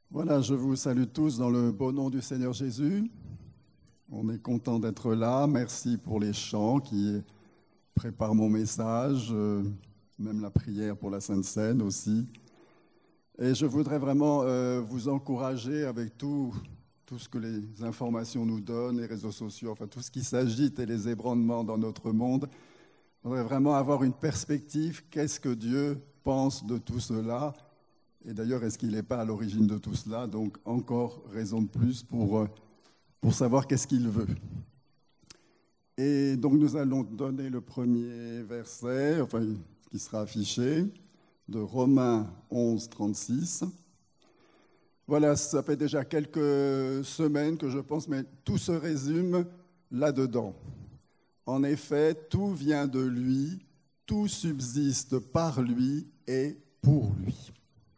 Voilà, je vous salue tous dans le beau nom du Seigneur Jésus. On est content d'être là. Merci pour les chants qui préparent mon message, même la prière pour la Sainte Seine aussi. Et je voudrais vraiment vous encourager avec tout ce que les informations nous donnent, les réseaux sociaux, enfin tout ce qui s'agite et les ébranlements dans notre monde. On voudrait vraiment avoir une perspective. Qu'est-ce que Dieu pense de tout cela ? Et d'ailleurs, est-ce qu'il n'est pas à l'origine de tout cela? Donc, encore raison de plus pour savoir qu'est-ce qu'il veut. Et donc, nous allons donner le premier verset, qui sera affiché, de Romains 11, 36. Voilà, ça fait déjà quelques semaines que je pense, mais tout se résume là-dedans. En effet, tout vient de lui, tout subsiste par lui et pour lui.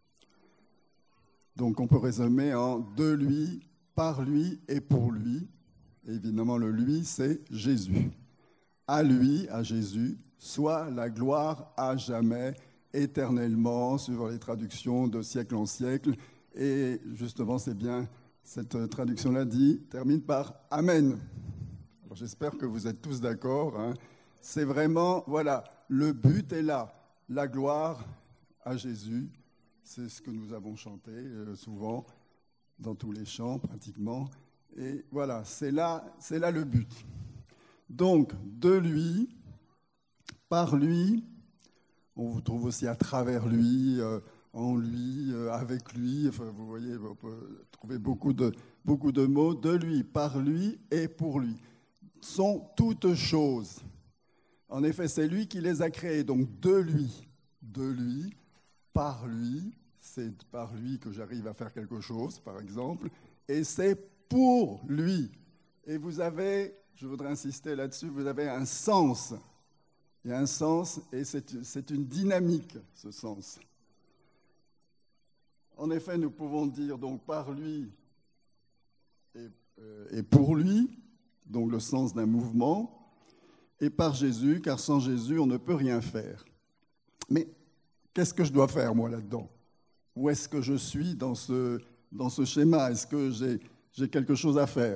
Donc on peut résumer en de lui, par lui et pour lui. Et évidemment, le lui, c'est Jésus. À lui, à Jésus, soit la gloire à jamais, éternellement, suivant les traductions de siècle en siècle. Et justement, c'est bien, cette traduction-là termine par Amen. Alors j'espère que vous êtes tous d'accord. C'est vraiment, voilà, le but est là, la gloire à Jésus. C'est ce que nous avons chanté souvent, dans tous les chants pratiquement. Et voilà, c'est là le but. Donc, de lui, par lui, on vous trouve aussi à travers lui, en lui, avec lui. Enfin, vous voyez, on peut trouver beaucoup de mots. De lui, par lui et pour lui. Sont toutes choses. En effet, c'est lui qui les a créées. Donc, de lui, par lui, c'est par lui que j'arrive à faire quelque chose, par exemple, et c'est pour lui. Et vous avez, je voudrais insister là-dessus, vous avez un sens. Il y a un sens et c'est une dynamique, ce sens. En effet, nous pouvons dire donc par lui et pour lui, donc le sens d'un mouvement, et par Jésus, car sans Jésus, on ne peut rien faire. Mais qu'est-ce que je dois faire, moi, là-dedans? Où est-ce que je suis dans ce schéma? Est-ce que j'ai quelque chose à faire?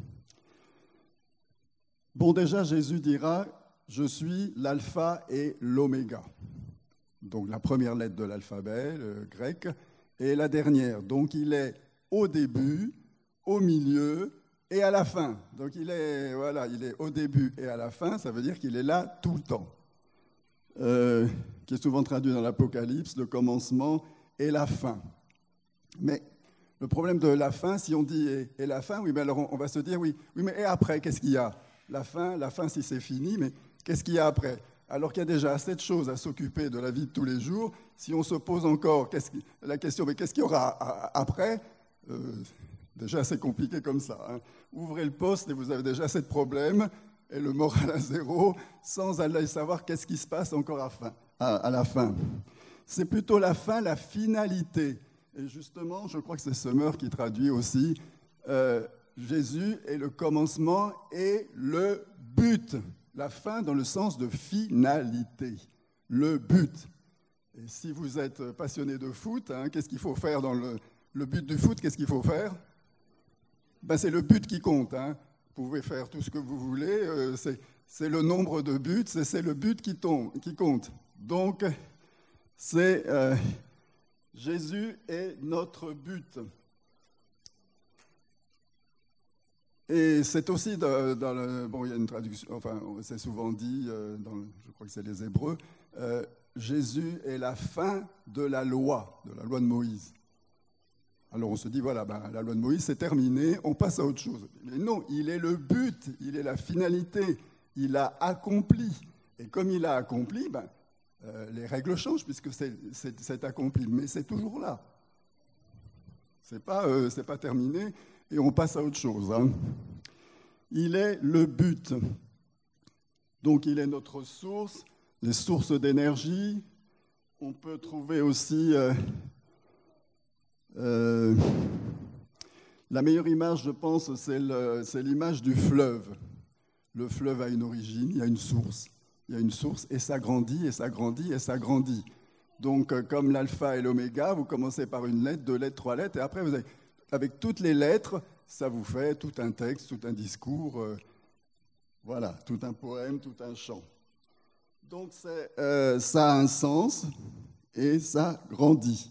Bon, déjà, Jésus dira, je suis l'alpha et l'oméga. Donc, la première lettre de l'alphabet grec et la dernière. Donc, il est au début, au milieu et à la fin. Donc, il est au début et à la fin, ça veut dire qu'il est là tout le temps. Qui est souvent traduit dans l'Apocalypse, le commencement et la fin. Mais le problème de la fin, si on dit et la fin, oui, mais alors on va se dire oui, mais et après, qu'est-ce qu'il y a? La fin, si c'est fini, mais qu'est-ce qu'il y a après? Alors qu'il y a déjà assez de choses à s'occuper de la vie de tous les jours, si on se pose encore la question, mais qu'est-ce qu'il y aura après? Déjà, c'est compliqué comme ça. Ouvrez le poste et vous avez déjà assez de problèmes, et le moral à zéro, sans aller savoir qu'est-ce qui se passe encore à la fin. C'est plutôt la fin, la finalité. Et justement, je crois que c'est Sommer qui traduit aussi Jésus est le commencement et le but. La fin dans le sens de finalité, le but. Et si vous êtes passionné de foot, qu'est-ce qu'il faut faire dans le but du foot? Qu'est-ce qu'il faut faire? C'est le but qui compte. Vous pouvez faire tout ce que vous voulez, c'est le nombre de buts, c'est le but qui compte. Donc, c'est Jésus est notre but. Et c'est aussi il y a une traduction, c'est souvent dit, je crois que c'est les Hébreux, Jésus est la fin de la loi de Moïse. Alors on se dit, voilà, la loi de Moïse, c'est terminé, on passe à autre chose. Mais non, il est le but, il est la finalité, il a accompli. Et comme il a accompli, les règles changent puisque c'est accompli, mais c'est toujours là. C'est pas terminé et on passe à autre chose. Il est le but. Donc il est notre source, les sources d'énergie. On peut trouver aussi la meilleure image, je pense, c'est l'image du fleuve. Le fleuve a une origine, il y a une source et ça grandit et ça grandit et ça grandit. Donc, comme l'alpha et l'oméga, vous commencez par une lettre, 2 lettres, 3 lettres, et après, vous avez, avec toutes les lettres, ça vous fait tout un texte, tout un discours, voilà, tout un poème, tout un chant. Donc, ça a un sens et ça grandit.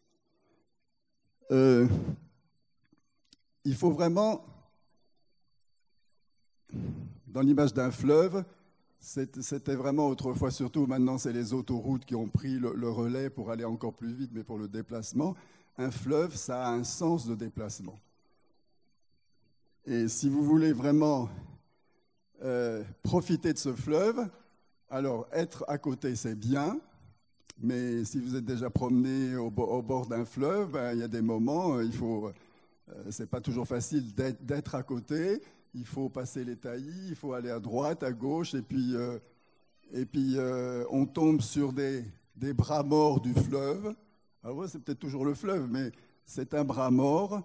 Il faut vraiment, dans l'image d'un fleuve, c'était vraiment autrefois, surtout maintenant c'est les autoroutes qui ont pris le relais pour aller encore plus vite, mais pour le déplacement, un fleuve, ça a un sens de déplacement. Et si vous voulez vraiment profiter de ce fleuve, alors être à côté c'est bien, mais si vous êtes déjà promené au bord d'un fleuve, ben, il y a des moments, c'est pas toujours facile d'être à côté. Il faut passer les taillis, il faut aller à droite, à gauche, et puis on tombe sur des bras morts du fleuve. Alors ouais, c'est peut-être toujours le fleuve, mais c'est un bras mort,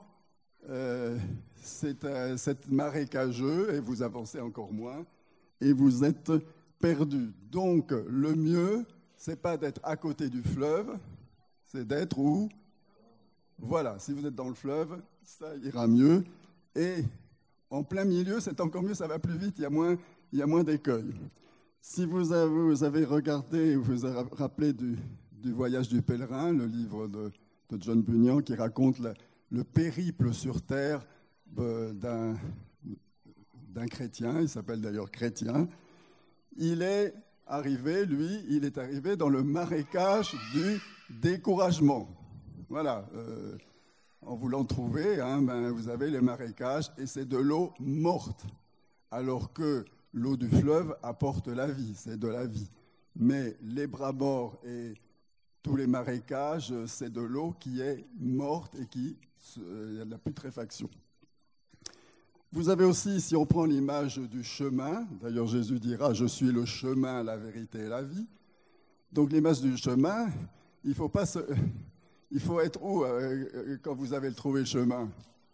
c'est marécageux, et vous avancez encore moins, et vous êtes perdu. Donc le mieux, c'est pas d'être à côté du fleuve, c'est d'être où? Voilà, si vous êtes dans le fleuve, ça ira mieux, et en plein milieu, c'est encore mieux, ça va plus vite, il y a moins d'écueils. Si vous avez regardé, vous vous avez rappelé du Voyage du pèlerin, le livre de John Bunyan, qui raconte le périple sur terre d'un chrétien, il s'appelle d'ailleurs Chrétien. Il est arrivé dans le marécage du découragement. Voilà. En voulant trouver, vous avez les marécages et c'est de l'eau morte, alors que l'eau du fleuve apporte la vie, c'est de la vie. Mais les bras morts et tous les marécages, c'est de l'eau qui est morte et il y a de la putréfaction. Vous avez aussi, si on prend l'image du chemin, d'ailleurs Jésus dira « Je suis le chemin, la vérité et la vie ». Donc l'image du chemin, il faut être où quand vous avez trouvé le chemin?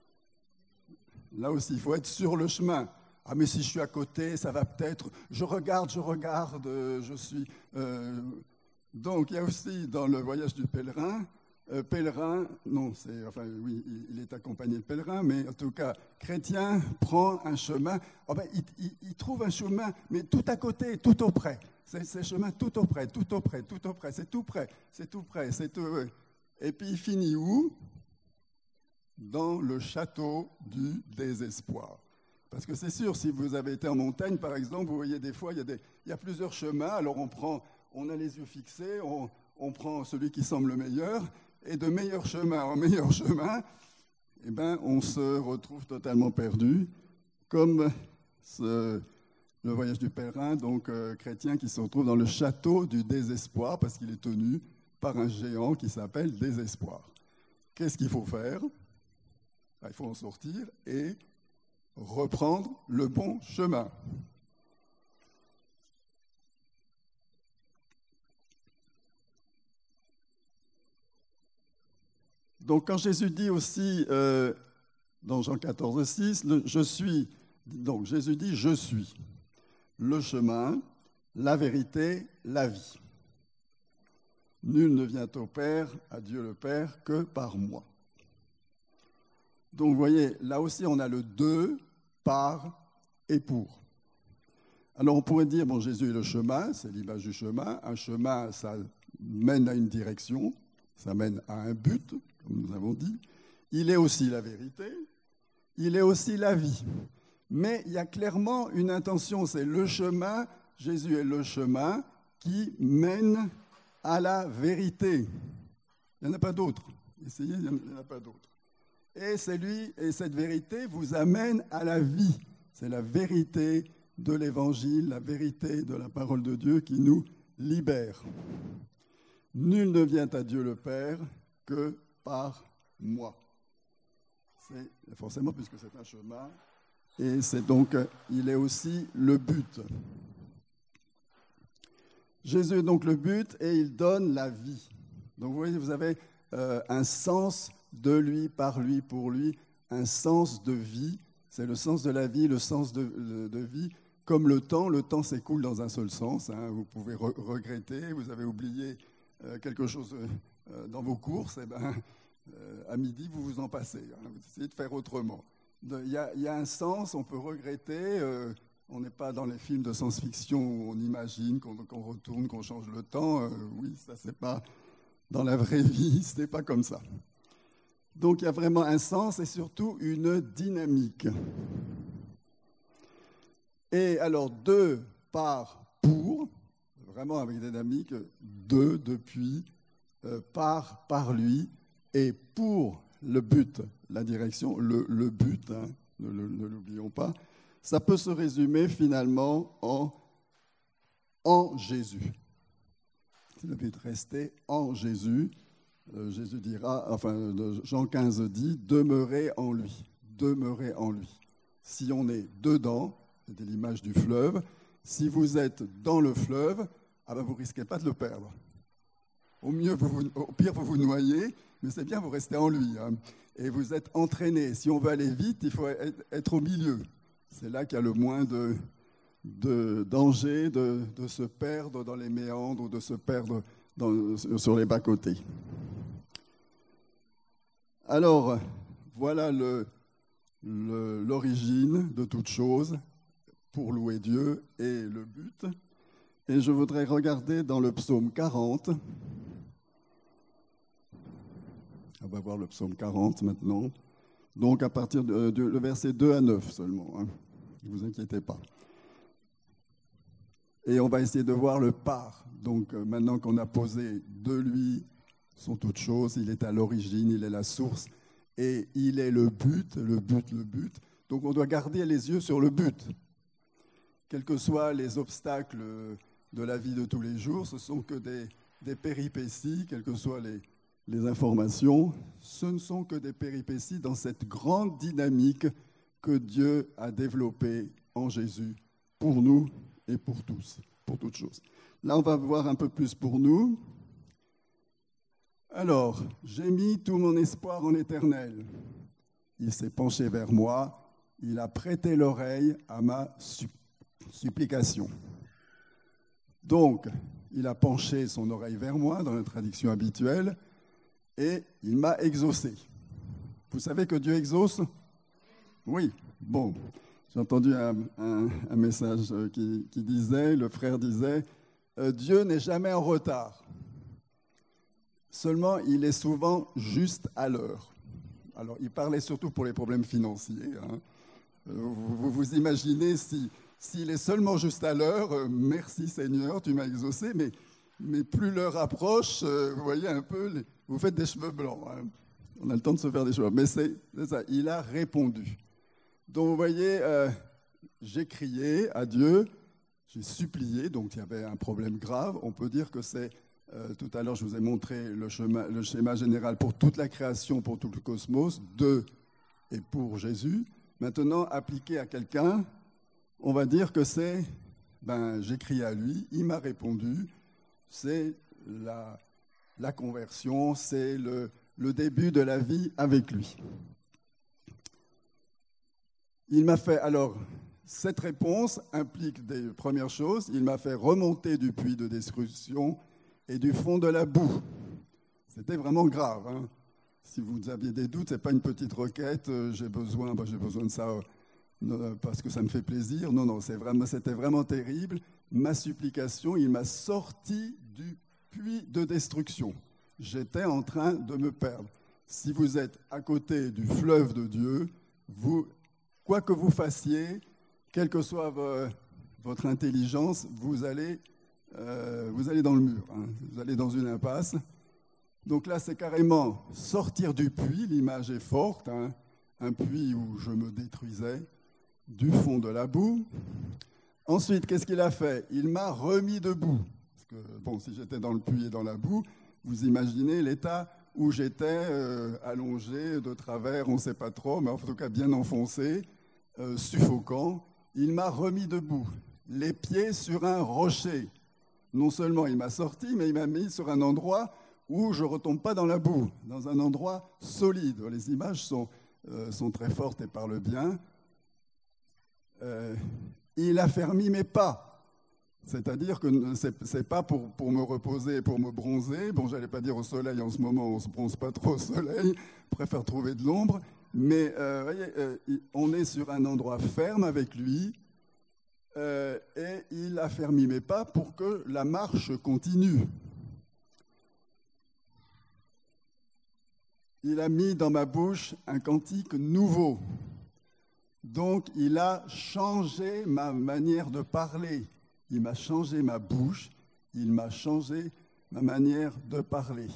Là aussi, il faut être sur le chemin. Ah, mais si je suis à côté, ça va peut-être... Je regarde, je suis... Donc, il y a aussi dans le Voyage du pèlerin, il est accompagné de pèlerins, mais en tout cas, chrétien prend un chemin. Oh ben, il trouve un chemin, mais tout à côté, tout auprès. C'est le chemin tout auprès, c'est tout près. Et puis il finit où? Dans le château du désespoir. Parce que c'est sûr, si vous avez été en montagne, par exemple, vous voyez des fois, il y a plusieurs chemins, alors on a les yeux fixés, on prend celui qui semble le meilleur, et de meilleur chemin en meilleur chemin, eh ben, on se retrouve totalement perdu, comme le Voyage du pèlerin, donc chrétien, qui se retrouve dans le château du désespoir, parce qu'il est tenu par un géant qui s'appelle Désespoir. Qu'est-ce qu'il faut faire? Il faut en sortir et reprendre le bon chemin. Donc quand Jésus dit aussi dans Jean 14, 6, donc Jésus dit « Je suis le chemin, la vérité, la vie. Nul ne vient au Père, à Dieu le Père, que par moi. » Donc vous voyez, là aussi on a le de, par et pour. Alors on pourrait dire, bon, Jésus est le chemin, c'est l'image du chemin. Un chemin, ça mène à une direction, ça mène à un but, comme nous avons dit. Il est aussi la vérité, il est aussi la vie. Mais il y a clairement une intention, c'est le chemin, Jésus est le chemin qui mène à la vérité. Il n'y en a pas d'autre. Essayez, il n'y en a pas d'autre. Et c'est lui, et cette vérité vous amène à la vie. C'est la vérité de l'Évangile, la vérité de la parole de Dieu qui nous libère. Nul ne vient à Dieu le Père que par moi. C'est forcément, puisque c'est un chemin, et c'est donc, il est aussi le but. Jésus est donc le but et il donne la vie. Donc vous voyez, vous avez un sens de lui, par lui, pour lui, un sens de vie. C'est le sens de la vie, le sens de vie. Comme le temps s'écoule dans un seul sens. Vous pouvez regretter, vous avez oublié quelque chose dans vos courses, à midi, vous vous en passez. Vous essayez de faire autrement. Il y a un sens, on peut regretter. On n'est pas dans les films de science-fiction où on imagine qu'on retourne, qu'on change le temps. Oui, ça, c'est pas dans la vraie vie, c'est pas comme ça. Donc, il y a vraiment un sens et surtout une dynamique. Et alors, de, par, pour, vraiment avec des dynamiques, de, depuis, par lui, et pour le but, la direction, le but, hein, ne l'oublions pas, ça peut se résumer finalement en Jésus. C'est le but, rester en Jésus. Jésus dira, enfin Jean 15 dit, demeurez en lui, demeurez en lui. Si on est dedans, c'était l'image du fleuve, si vous êtes dans le fleuve, vous ne risquez pas de le perdre. Au pire, vous vous noyez, mais c'est bien, vous restez en lui. Hein, et vous êtes entraîné. Si on veut aller vite, il faut être au milieu. C'est là qu'il y a le moins de danger de se perdre dans les méandres ou de se perdre sur les bas-côtés. Alors, voilà l'origine de toute chose pour louer Dieu et le but. Et je voudrais regarder dans le psaume 40. On va voir le psaume 40 maintenant. Donc à partir le verset 2 à 9 seulement. Hein. Ne vous inquiétez pas. Et on va essayer de voir le par. Donc maintenant qu'on a posé de lui sont toutes choses, il est à l'origine, il est la source et il est le but. Donc on doit garder les yeux sur le but. Quels que soient les obstacles de la vie de tous les jours, ce sont que des péripéties, quelles que soient les informations, ce ne sont que des péripéties dans cette grande dynamique que Dieu a développée en Jésus pour nous et pour tous, pour toutes choses. Là, on va voir un peu plus pour nous. Alors, j'ai mis tout mon espoir en l'Éternel. Il s'est penché vers moi, il a prêté l'oreille à ma supplication. Donc, il a penché son oreille vers moi, dans la traduction habituelle, et il m'a exaucé. Vous savez que Dieu exauce ? Oui. Bon, j'ai entendu un message qui disait, le frère disait, Dieu n'est jamais en retard. Seulement, il est souvent juste à l'heure. Alors, il parlait surtout pour les problèmes financiers. Hein. Vous imaginez s'il est seulement juste à l'heure, merci Seigneur, tu m'as exaucé, mais plus l'heure approche, vous voyez un peu, vous faites des cheveux blancs. Hein. On a le temps de se faire des cheveux. Mais c'est ça, il a répondu. Donc vous voyez, j'ai crié à Dieu, j'ai supplié, donc il y avait un problème grave. On peut dire que c'est, tout à l'heure je vous ai montré le schéma général pour toute la création, pour tout le cosmos, de et pour Jésus. Maintenant, appliqué à quelqu'un, on va dire que c'est, j'ai crié à lui, il m'a répondu, c'est la conversion, c'est le début de la vie avec lui. Il m'a fait, alors, cette réponse implique des premières choses, il m'a fait remonter du puits de destruction et du fond de la boue. C'était vraiment grave. Hein. Si vous aviez des doutes, ce n'est pas une petite requête, j'ai besoin de ça parce que ça me fait plaisir. Non, c'était vraiment terrible. Ma supplication, il m'a sorti du puits de destruction. J'étais en train de me perdre. Si vous êtes à côté du fleuve de Dieu, quoi que vous fassiez, quelle que soit votre intelligence, vous allez dans le mur, hein. Vous allez dans une impasse. Donc là, c'est carrément sortir du puits, l'image est forte, hein. Un puits où je me détruisais, du fond de la boue. Ensuite, qu'est-ce qu'il a fait ? Il m'a remis debout. Parce que, si j'étais dans le puits et dans la boue, vous imaginez l'état où j'étais allongé de travers, on ne sait pas trop, mais en tout cas bien enfoncé, suffocant. Il m'a remis debout, les pieds sur un rocher. Non seulement il m'a sorti, mais il m'a mis sur un endroit où je ne retombe pas dans la boue, dans un endroit solide. Les images sont très fortes et parlent bien. Il a fermi mes pas. C'est-à-dire que c'est pas pour me reposer, pour me bronzer. Bon, j'allais pas dire au soleil en ce moment, on se bronze pas trop au soleil, on préfère trouver de l'ombre. Mais voyez, on est sur un endroit ferme avec lui et il affermit mes pas pour que la marche continue. Il a mis dans ma bouche un cantique nouveau. Donc, il a changé ma manière de parler. Il m'a changé ma bouche. Il m'a changé ma manière de parler.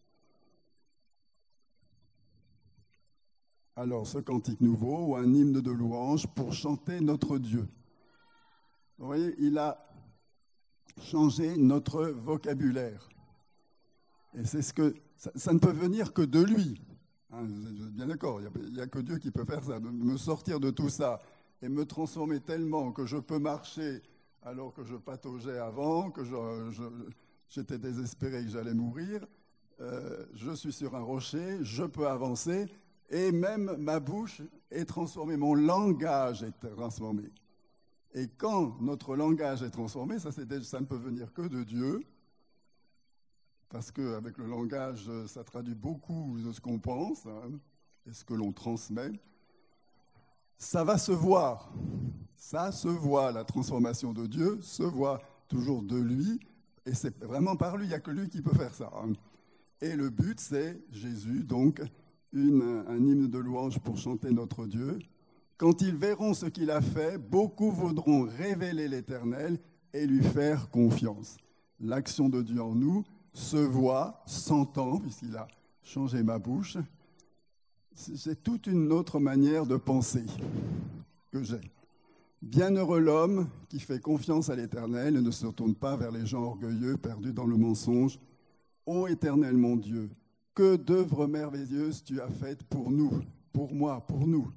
Alors, ce cantique nouveau, ou un hymne de louange pour chanter notre Dieu. Vous voyez, il a changé notre vocabulaire. Et c'est ce que ça ne peut venir que de lui. Hein, vous êtes bien d'accord, il n'y a que Dieu qui peut faire ça, me sortir de tout ça et me transformer tellement que je peux marcher alors que je pataugeais avant, que j'étais désespéré que j'allais mourir. Je suis sur un rocher, je peux avancer et même ma bouche est transformée, mon langage est transformé. Et quand notre langage est transformé, ça ne peut venir que de Dieu. Parce qu'avec le langage, ça traduit beaucoup de ce qu'on pense et ce que l'on transmet. Ça va se voir. Ça se voit, la transformation de Dieu se voit toujours de lui. Et c'est vraiment par lui, il n'y a que lui qui peut faire ça. Et le but, c'est Jésus, donc un hymne de louange pour chanter notre Dieu. Quand ils verront ce qu'il a fait, beaucoup voudront révéler l'Éternel et lui faire confiance. L'action de Dieu en nous se voit, s'entend, puisqu'il a changé ma bouche. C'est toute une autre manière de penser que j'ai. Bienheureux l'homme qui fait confiance à l'Éternel et ne se tourne pas vers les gens orgueilleux, perdus dans le mensonge. Ô Éternel mon Dieu, que d'œuvres merveilleuses tu as faites pour nous, pour moi, pour nous.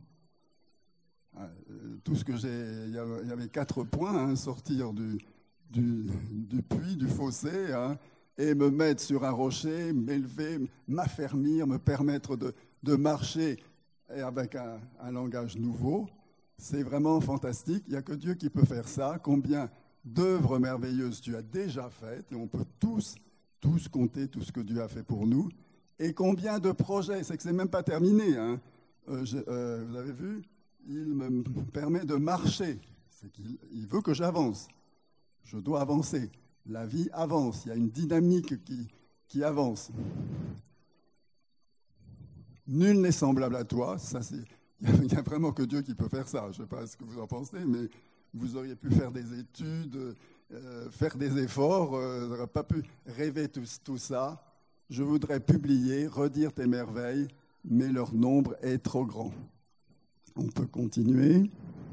Tout ce que j'ai, il y avait 4 points, sortir du puits, du fossé, et me mettre sur un rocher, m'élever, m'affermir, me permettre de marcher et avec un langage nouveau. C'est vraiment fantastique. Il n'y a que Dieu qui peut faire ça. Combien d'œuvres merveilleuses tu as déjà faites, et on peut tous compter tout ce que Dieu a fait pour nous. Et combien de projets, c'est que c'est même pas terminé. Vous avez vu, il me permet de marcher. C'est qu'il veut que j'avance. Je dois avancer. La vie avance, il y a une dynamique qui avance. Nul n'est semblable à toi. Il n'y a vraiment que Dieu qui peut faire ça. Je ne sais pas ce que vous en pensez, mais vous auriez pu faire des études, faire des efforts, vous n'auriez pas pu rêver tout ça. Je voudrais publier, redire tes merveilles, mais leur nombre est trop grand. On peut continuer.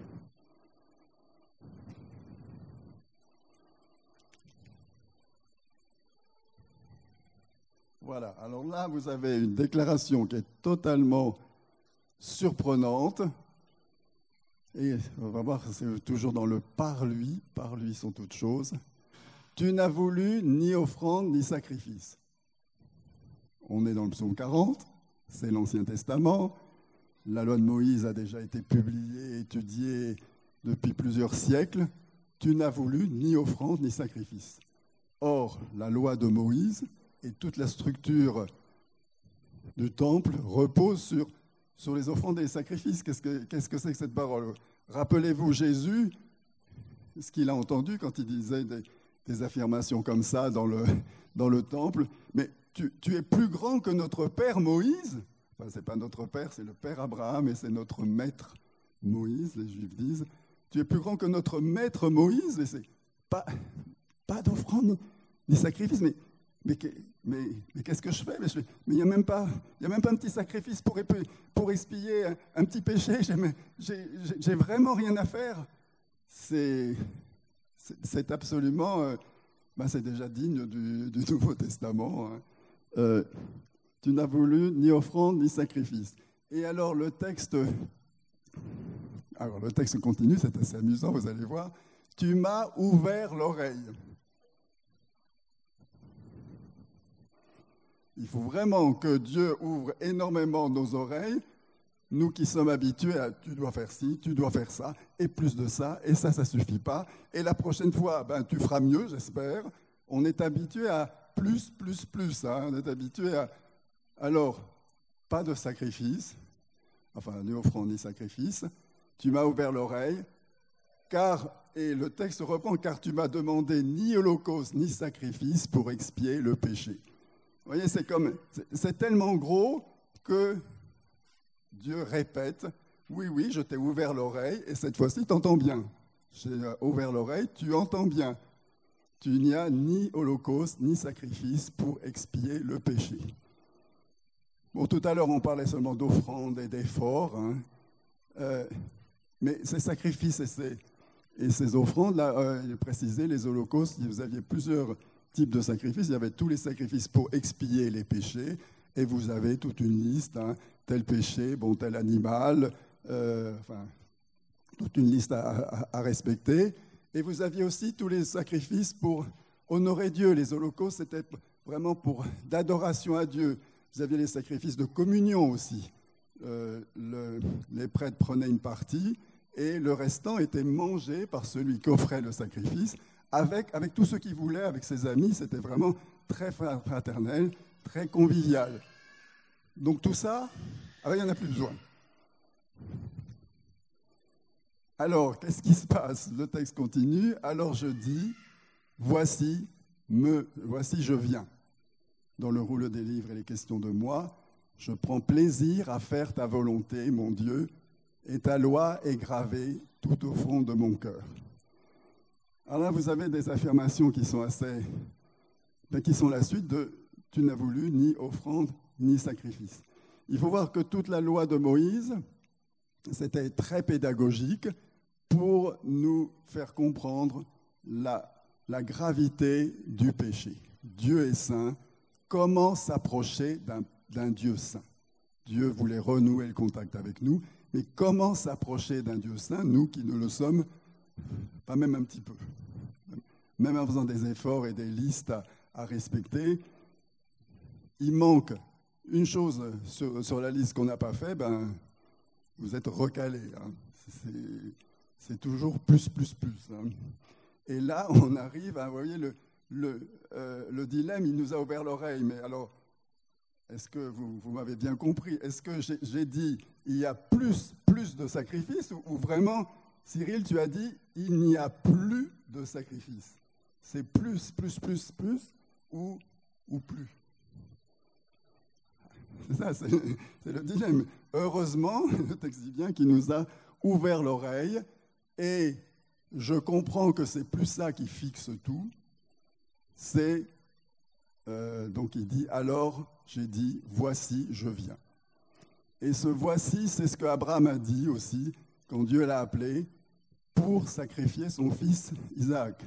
Voilà, alors là, vous avez une déclaration qui est totalement surprenante. Et on va voir, c'est toujours dans le par lui sont toutes choses. Tu n'as voulu ni offrande ni sacrifice. On est dans le psaume 40, c'est l'Ancien Testament. La loi de Moïse a déjà été publiée, étudiée depuis plusieurs siècles. Tu n'as voulu ni offrande ni sacrifice. Or, la loi de Moïse et toute la structure du temple repose sur les offrandes et les sacrifices. Qu'est-ce que c'est que cette parole? Rappelez-vous Jésus, ce qu'il a entendu quand il disait des affirmations comme ça dans le temple. Mais tu es plus grand que notre père Moïse. Enfin, ce n'est pas notre père, c'est le père Abraham et c'est notre maître Moïse, les Juifs disent. Tu es plus grand que notre maître Moïse. Et c'est pas d'offrande ni sacrifice, mais qu'est-ce que je fais? Mais il n'y a même pas un petit sacrifice pour expier un petit péché. J'ai vraiment rien à faire. C'est absolument... c'est déjà digne du Nouveau Testament. Tu n'as voulu ni offrande ni sacrifice. Et alors le texte continue, c'est assez amusant, vous allez voir. Tu m'as ouvert l'oreille. Il faut vraiment que Dieu ouvre énormément nos oreilles Nous qui sommes habitués à tu dois faire ci, tu dois faire ça, et plus de ça, et ça ne suffit pas. Et la prochaine fois, tu feras mieux, j'espère. On est habitué à plus, hein. On est habitué à... Alors, pas de sacrifice, enfin, ni offrande ni sacrifice. Tu m'as ouvert l'oreille, et le texte reprend, car tu m'as demandé ni holocauste ni sacrifice pour expier le péché. Vous voyez, c'est tellement gros que Dieu répète, oui, je t'ai ouvert l'oreille, et cette fois-ci, tu entends bien. J'ai ouvert l'oreille, tu entends bien. Tu n'y as ni holocauste ni sacrifice pour expier le péché. Bon, tout à l'heure, on parlait seulement d'offrande et d'effort, hein. Mais ces sacrifices et ces offrandes, là, il est précisé, les holocaustes, vous aviez plusieurs types de sacrifices. Il y avait tous les sacrifices pour expier les péchés, et vous avez toute une liste, hein, tel péché, tel animal, toute une liste à respecter. Et vous aviez aussi tous les sacrifices pour honorer Dieu. Les holocaustes, c'était vraiment pour d'adoration à Dieu. Vous aviez les sacrifices de communion aussi. Les prêtres prenaient une partie, et le restant était mangé par celui qui offrait le sacrifice, avec tous ceux qui voulaient, avec ses amis. C'était vraiment très fraternel, très convivial. Donc tout ça, il n'y en a plus besoin. Alors, qu'est-ce qui se passe? Le texte continue. Alors je dis, voici je viens. Dans le rouleau des livres, il est question de moi. Je prends plaisir à faire ta volonté, mon Dieu, et ta loi est gravée tout au fond de mon cœur. Alors là, vous avez des affirmations qui sont qui sont la suite de « Tu n'as voulu ni offrande ni sacrifice ». Il faut voir que toute la loi de Moïse, c'était très pédagogique pour nous faire comprendre la gravité du péché. Dieu est saint. Comment s'approcher d'un Dieu saint? Dieu voulait renouer le contact avec nous, mais comment s'approcher d'un Dieu saint, nous qui ne le sommes pas même un petit peu? Même en faisant des efforts et des listes à respecter, il manque une chose sur la liste qu'on n'a pas fait, vous êtes recalé, hein. C'est toujours plus, hein. Et là, on arrive à, vous voyez, le dilemme, il nous a ouvert l'oreille. Mais alors, est-ce que vous m'avez bien compris? Est-ce que j'ai dit, il y a plus de sacrifices, ou vraiment, Cyril, tu as dit, il n'y a plus de sacrifices? C'est plus, ou plus? C'est ça, c'est le dilemme. Heureusement, le texte dit bien qu'il nous a ouvert l'oreille, et je comprends que c'est plus ça qui fixe tout. Donc il dit, alors j'ai dit, voici, je viens. Et ce voici, c'est ce qu'Abraham a dit aussi, quand Dieu l'a appelé, pour sacrifier son fils Isaac.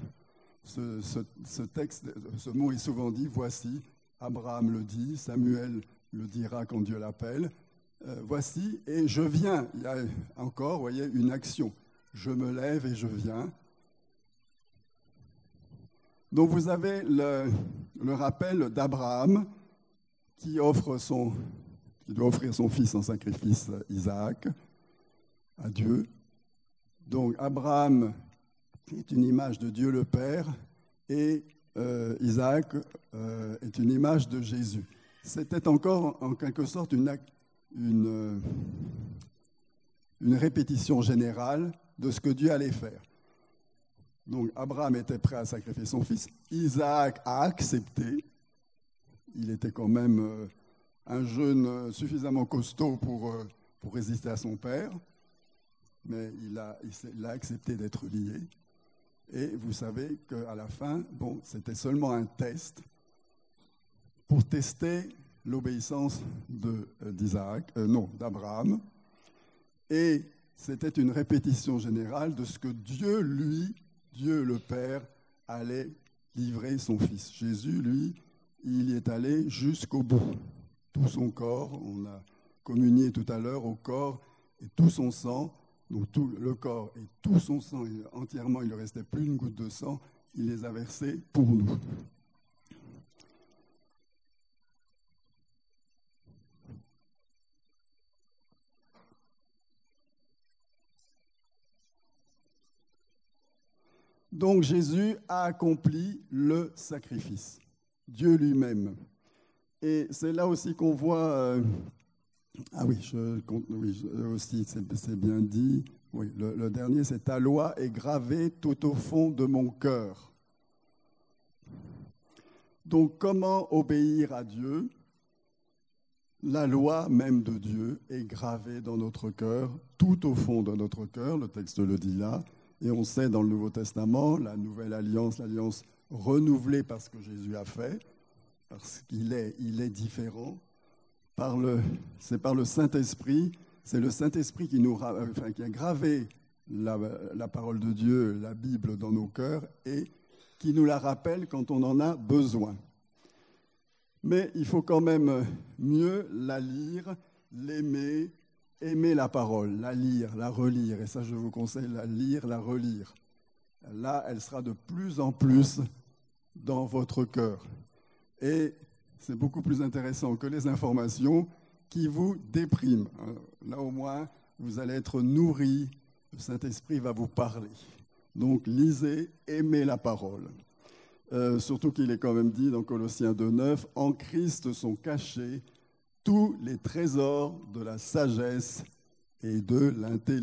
Ce mot est souvent dit, voici, Abraham le dit, Samuel le dira quand Dieu l'appelle. Voici, et je viens. Il y a encore, vous voyez, une action. Je me lève et je viens. Donc vous avez le rappel d'Abraham qui doit offrir son fils en sacrifice, Isaac, à Dieu. Donc Abraham est une image de Dieu le Père, et Isaac est une image de Jésus. C'était encore en quelque sorte une répétition générale de ce que Dieu allait faire. Donc Abraham était prêt à sacrifier son fils. Isaac a accepté. Il était quand même un jeune suffisamment costaud pour résister à son père, mais il a accepté d'être lié. Et vous savez qu'à la fin, c'était seulement un test pour tester l'obéissance d'Abraham. Et c'était une répétition générale de ce que Dieu le Père, allait livrer son Fils. Jésus, lui, il y est allé jusqu'au bout. Tout son corps, on a communié tout à l'heure au corps et tout son sang, donc tout le corps et tout son sang, entièrement, il ne restait plus une goutte de sang, il les a versés pour nous. Donc Jésus a accompli le sacrifice, Dieu lui-même. Et c'est là aussi qu'on voit... ah oui, aussi, c'est bien dit. Oui, le dernier, c'est « Ta loi est gravée tout au fond de mon cœur ». Donc comment obéir à Dieu ? La loi même de Dieu est gravée dans notre cœur, tout au fond de notre cœur, le texte le dit là, et on sait dans le Nouveau Testament, la nouvelle alliance, l'alliance renouvelée par ce que Jésus a fait, parce qu'il est différent, c'est par le Saint-Esprit, c'est le Saint-Esprit qui a gravé la parole de Dieu, la Bible dans nos cœurs, et qui nous la rappelle quand on en a besoin. Mais il faut quand même mieux la lire, l'aimer, aimer la parole, la lire, la relire. Et ça, je vous conseille, la lire, la relire. Là, elle sera de plus en plus dans votre cœur. Et c'est beaucoup plus intéressant que les informations qui vous dépriment. Là, au moins, vous allez être nourris. Le Saint-Esprit va vous parler. Donc, lisez, aimez la parole. Surtout qu'il est quand même dit dans Colossiens 2,9 « En Christ sont cachés tous les trésors de la sagesse et de l'intelligence. »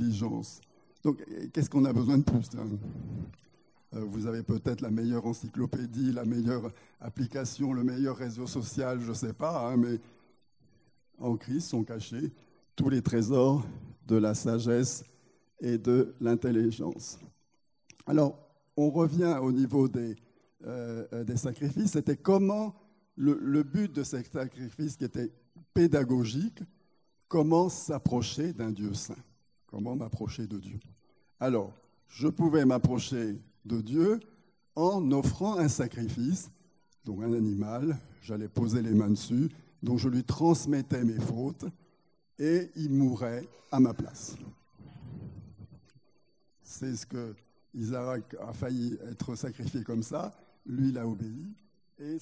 Donc, qu'est-ce qu'on a besoin de plus ? Vous avez peut-être la meilleure encyclopédie, la meilleure application, le meilleur réseau social, je ne sais pas, mais en Christ sont cachés tous les trésors de la sagesse et de l'intelligence. Alors, on revient au niveau des sacrifices, c'était comment le but de ces sacrifices qui était pédagogique, comment s'approcher d'un Dieu saint, comment m'approcher de Dieu. Alors, je pouvais m'approcher de Dieu en offrant un sacrifice, donc un animal, j'allais poser les mains dessus, donc je lui transmettais mes fautes et il mourait à ma place. C'est ce que Isaac a failli être sacrifié comme ça. Lui, il a obéi, et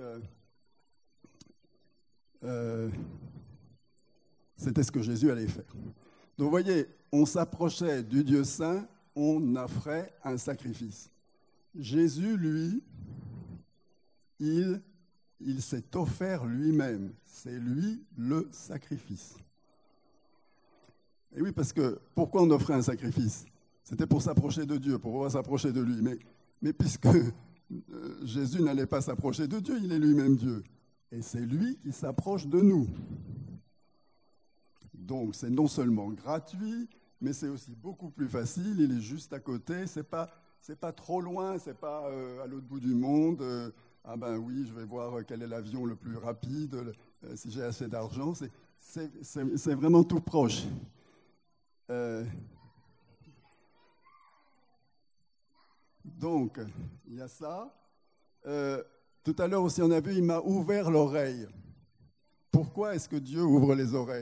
c'était ce que Jésus allait faire. Donc, vous voyez, on s'approchait du Dieu saint, on offrait un sacrifice. Jésus, lui, il s'est offert lui-même. C'est lui le sacrifice. Et oui, parce que pourquoi on offrait un sacrifice ? C'était pour s'approcher de Dieu, pour pouvoir s'approcher de lui. Mais puisque Jésus n'allait pas s'approcher de Dieu, il est lui-même Dieu. Et c'est lui qui s'approche de nous. Donc c'est non seulement gratuit, mais c'est aussi beaucoup plus facile. Il est juste à côté, c'est pas trop loin, c'est pas à l'autre bout du monde. Ah ben oui, je vais voir quel est l'avion le plus rapide, si j'ai assez d'argent. C'est vraiment tout proche. Donc, il y a ça. Tout à l'heure aussi, on a vu, il m'a ouvert l'oreille. Pourquoi est-ce que Dieu ouvre les oreilles ?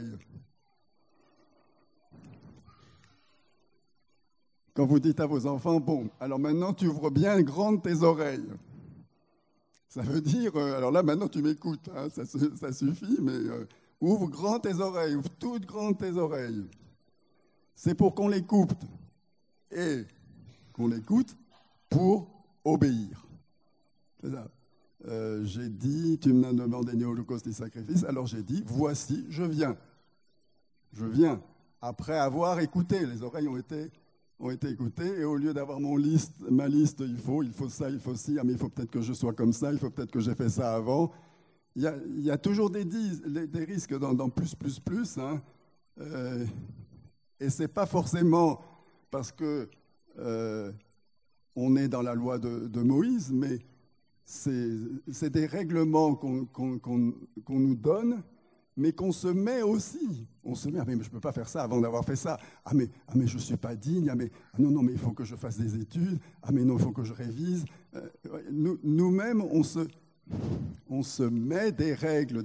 Quand vous dites à vos enfants, bon, alors maintenant tu ouvres bien grande tes oreilles. Ça veut dire, alors là maintenant tu m'écoutes, hein, ça suffit, mais ouvre grand tes oreilles, ouvre toutes grandes tes oreilles. C'est pour qu'on l'écoute. Et qu'on l'écoute pour obéir. C'est ça. J'ai dit, tu m'as demandé ni holocauste ni sacrifice, alors j'ai dit, voici, je viens. Je viens. Après avoir écouté, les oreilles ont été écoutées, et au lieu d'avoir ma liste, il faut ça, il faut ci, mais il faut peut-être que je sois comme ça, il faut peut-être que j'ai fait ça avant. Il y a toujours des risques dans plus, hein. Et ce n'est pas forcément parce que on est dans la loi de Moïse, mais c'est des règlements qu'on nous donne, mais qu'on se met aussi. On se met, mais je ne peux pas faire ça avant d'avoir fait ça. Mais je ne suis pas digne. Non, mais il faut que je fasse des études. Mais non, il faut que je révise. Nous-mêmes, on se met des règles.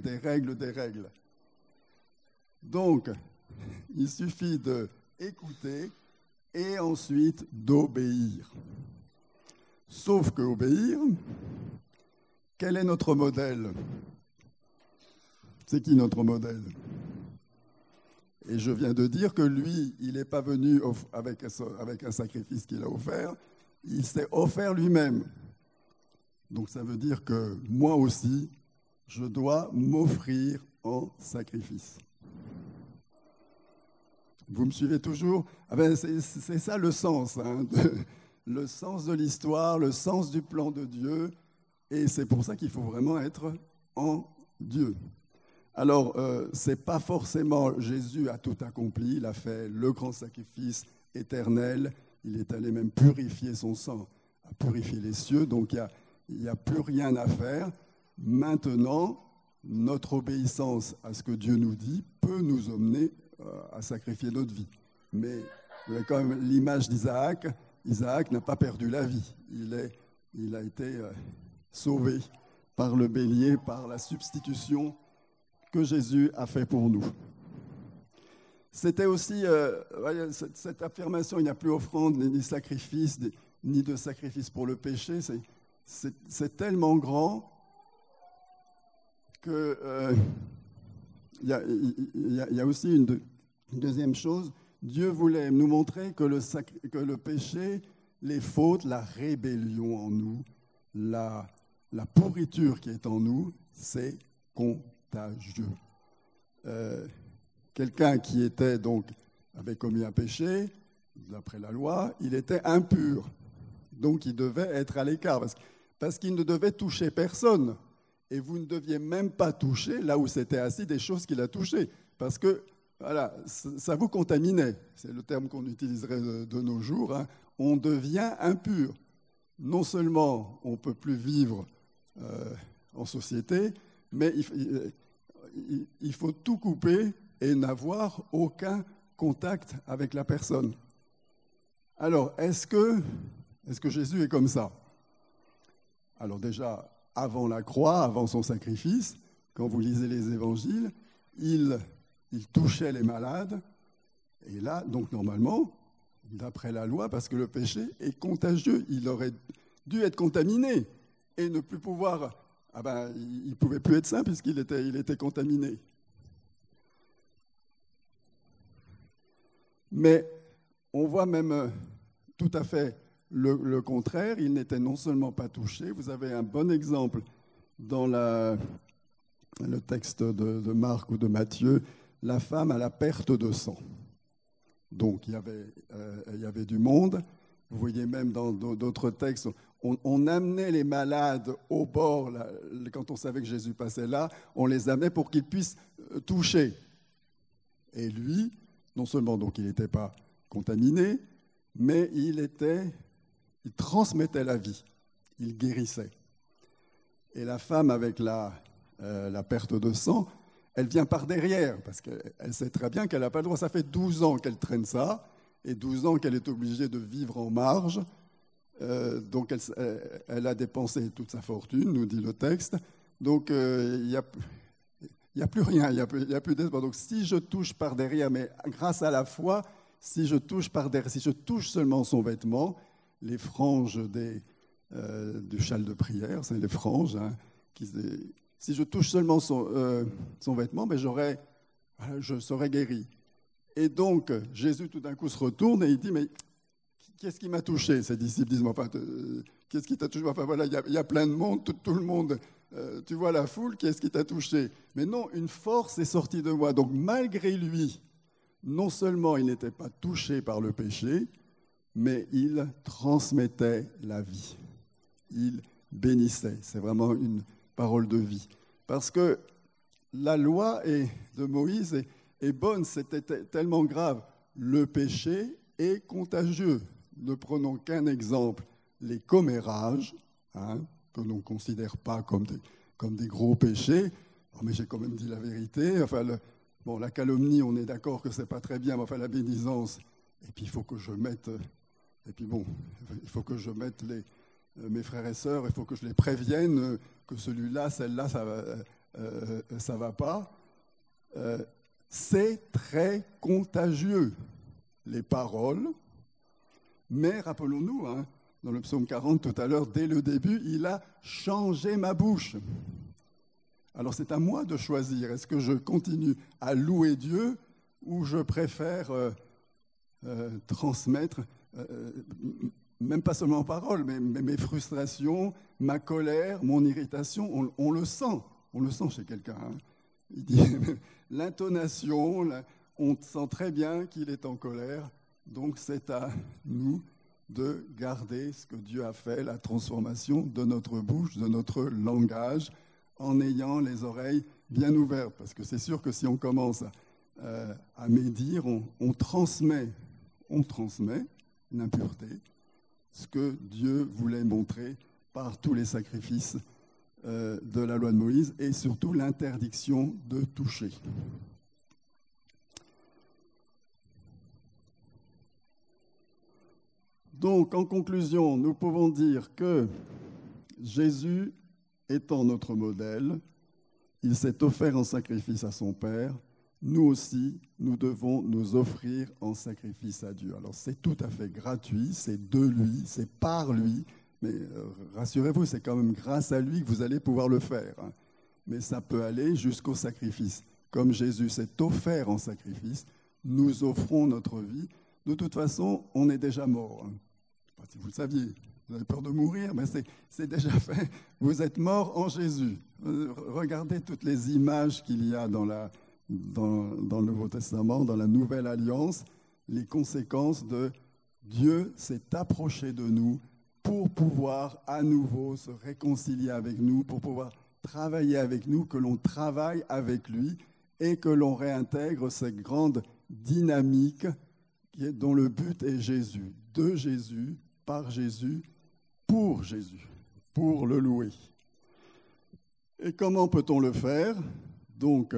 Donc, il suffit d'écouter et ensuite d'obéir. Sauf que obéir, quel est notre modèle ? C'est qui notre modèle ? Et je viens de dire que lui, il n'est pas venu avec un sacrifice qu'il a offert, il s'est offert lui-même. Donc ça veut dire que moi aussi, je dois m'offrir en sacrifice. Vous me suivez toujours? C'est ça le sens, le sens de l'histoire, le sens du plan de Dieu. Et c'est pour ça qu'il faut vraiment être en Dieu. Alors, ce n'est pas forcément Jésus a tout accompli, il a fait le grand sacrifice éternel, il est allé même purifier son sang, a purifié les cieux, donc il n'y a plus rien à faire. Maintenant, notre obéissance à ce que Dieu nous dit peut nous emmener à sacrifier notre vie. Mais vous avez quand même l'image d'Isaac. Isaac n'a pas perdu la vie. Il a été sauvé par le bélier, par la substitution que Jésus a fait pour nous. C'était aussi cette affirmation, il n'y a plus offrande, ni sacrifice, ni de sacrifice pour le péché. C'est tellement grand que il y a aussi une deuxième chose. Dieu voulait nous montrer que le péché, les fautes, la rébellion en nous, la pourriture qui est en nous, c'est contagieux. Quelqu'un qui avait commis un péché, d'après la loi, il était impur. Donc il devait être à l'écart, parce qu'il ne devait toucher personne. Et vous ne deviez même pas toucher, là où c'était assis, des choses qu'il a touchées. Parce que, voilà, ça vous contaminait. C'est le terme qu'on utiliserait de nos jours. On devient impur. Non seulement on ne peut plus vivre en société, mais il faut tout couper et n'avoir aucun contact avec la personne. Alors, est-ce que Jésus est comme ça? Alors déjà, avant la croix, avant son sacrifice, quand vous lisez les évangiles, il touchait les malades. Et là, donc normalement, d'après la loi, parce que le péché est contagieux, il aurait dû être contaminé et ne plus pouvoir... il ne pouvait plus être saint puisqu'il était contaminé. Mais on voit même tout à fait le contraire. Il n'était non seulement pas touché, vous avez un bon exemple dans le texte de Marc ou de Matthieu, la femme à la perte de sang. Donc il y avait du monde. Vous voyez même dans d'autres textes, on amenait les malades au bord, quand on savait que Jésus passait là, on les amenait pour qu'ils puissent toucher. Et lui, non seulement donc il n'était pas contaminé, mais il transmettait la vie, il guérissait. Et la femme avec la perte de sang, elle vient par derrière, parce qu'elle sait très bien qu'elle n'a pas le droit. Ça fait 12 ans qu'elle traîne ça, et 12 ans qu'elle est obligée de vivre en marge. Donc elle a dépensé toute sa fortune, nous dit le texte. Donc il n'y a plus rien, il n'y a plus d'espoir. Donc si je touche par derrière, mais grâce à la foi, si je touche par derrière, si je touche seulement son vêtement, les franges du châle de prière, c'est les franges, si je touche seulement son vêtement, ben je serai guéri. Et donc, Jésus tout d'un coup se retourne et il dit, mais qu'est-ce qui m'a touché? Ses disciples disent, qu'est-ce qui t'a touché? Enfin voilà, il y a plein de monde, tout le monde, tu vois la foule, qu'est-ce qui t'a touché? Mais non, une force est sortie de moi. Donc malgré lui, non seulement il n'était pas touché par le péché, mais il transmettait la vie. Il bénissait. C'est vraiment une parole de vie. Parce que la loi de Moïse est bonne, c'était tellement grave. Le péché est contagieux. Ne prenons qu'un exemple, les commérages, que l'on ne considère pas comme des gros péchés. Oh, mais j'ai quand même dit la vérité. Enfin, la calomnie, on est d'accord que c'est pas très bien, mais enfin la bénisance. Et puis il faut que je mette. Il faut que je mette mes frères et sœurs, il faut que je les prévienne que celui-là, celle-là, ça va pas. C'est très contagieux, les paroles. Mais rappelons-nous, dans le psaume 40 tout à l'heure, dès le début, il a changé ma bouche. Alors c'est à moi de choisir. Est-ce que je continue à louer Dieu ou je préfère transmettre même pas seulement en parole, mais mes frustrations, ma colère, mon irritation, on le sent chez quelqu'un. Hein. Il dit, l'intonation, on sent très bien qu'il est en colère, donc c'est à nous de garder ce que Dieu a fait, la transformation de notre bouche, de notre langage, en ayant les oreilles bien ouvertes. Parce que c'est sûr que si on commence à médire, on transmet l'impureté, ce que Dieu voulait montrer par tous les sacrifices de la loi de Moïse, et surtout l'interdiction de toucher. Donc, en conclusion, nous pouvons dire que Jésus étant notre modèle, il s'est offert en sacrifice à son Père. Nous aussi, nous devons nous offrir en sacrifice à Dieu. Alors, c'est tout à fait gratuit, c'est de lui, c'est par lui, mais rassurez-vous, c'est quand même grâce à lui que vous allez pouvoir le faire. Hein. Mais ça peut aller jusqu'au sacrifice. Comme Jésus s'est offert en sacrifice, nous offrons notre vie. De toute façon, on est déjà mort. Hein. Je ne sais pas si vous le saviez, vous avez peur de mourir, mais c'est déjà fait. Vous êtes mort en Jésus. Regardez toutes les images qu'il y a dans le Nouveau Testament, dans la Nouvelle Alliance, les conséquences de Dieu s'est approché de nous pour pouvoir à nouveau se réconcilier avec nous, pour pouvoir travailler avec nous, que l'on travaille avec lui et que l'on réintègre cette grande dynamique dont le but est Jésus, de Jésus, par Jésus, pour Jésus, pour le louer. Et comment peut-on le faire ? Donc,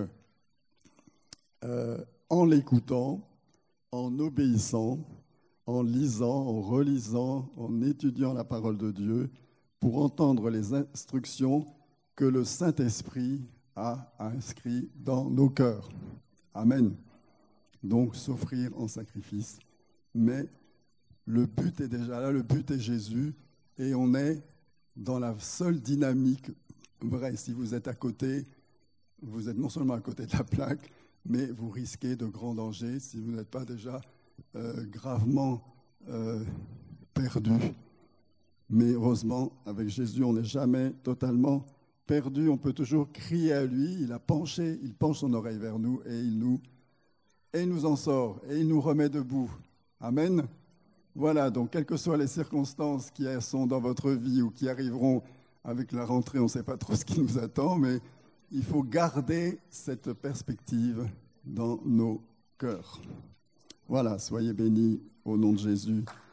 en l'écoutant, en obéissant, en lisant, en relisant, en étudiant la parole de Dieu, pour entendre les instructions que le Saint-Esprit a inscrites dans nos cœurs. Amen. Donc, s'offrir en sacrifice. Mais le but est déjà là, le but est Jésus, et on est dans la seule dynamique vraie. Si vous êtes à côté, vous êtes non seulement à côté de la plaque, mais vous risquez de grands dangers si vous n'êtes pas déjà gravement perdu. Mais heureusement, avec Jésus, on n'est jamais totalement perdu. On peut toujours crier à lui. Il penche son oreille vers nous et il nous en sort et il nous remet debout. Amen. Voilà, donc quelles que soient les circonstances qui sont dans votre vie ou qui arriveront avec la rentrée, on ne sait pas trop ce qui nous attend, mais il faut garder cette perspective dans nos cœurs. Voilà, soyez bénis au nom de Jésus.